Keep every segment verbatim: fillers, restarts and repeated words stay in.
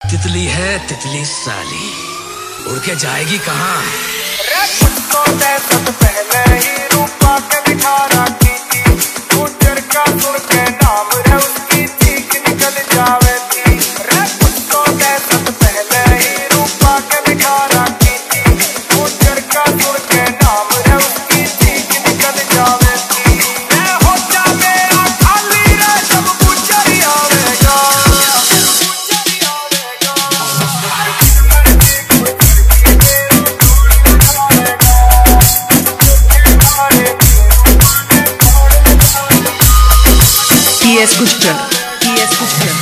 तितली है तितली साली, उड़ के जाएगी कहाँ? पहले ही रूपा के दिखाना की थी, गुजर का सुर के नाम रे उसकी चीख निकल जावे थी। रे कुत्तों के सत पहले ही रूपा के दिखाना की थी, गुजर का सुर के नाम रे उसकी चीख निकल जावे थी। मैं हो जा मेरा खाली रे जब गुजर आवेगा, T S Guster, T S Guster,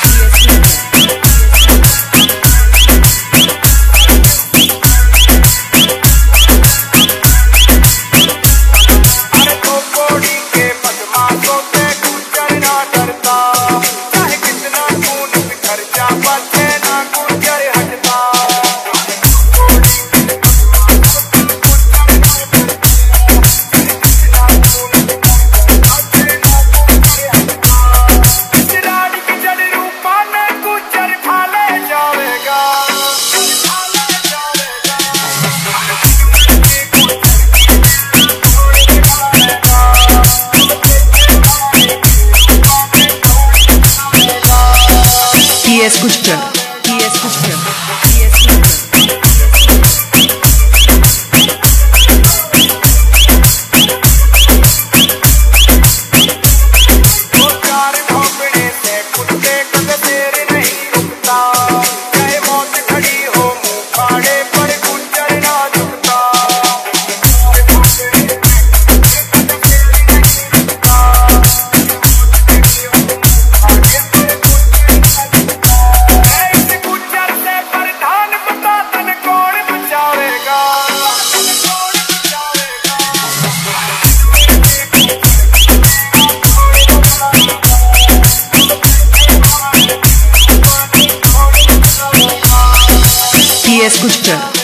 अरे तो कोड़ी के बदमाशों से गुजर ना डरता, चाहे कितना खून बिखर जा बचे ना गुजर हटता। T S Guster, T S Guster, T S Guster. दो चार भौंकने से कुत्ते कद देर नहीं रुकता, चाहे मौत खड़ी हो मुंह फाड़े पर गुजर ना झुकता। इस गुजर से प्रधान बता तन कौन बचावेगा, कौन बचावेगा। T S Guster.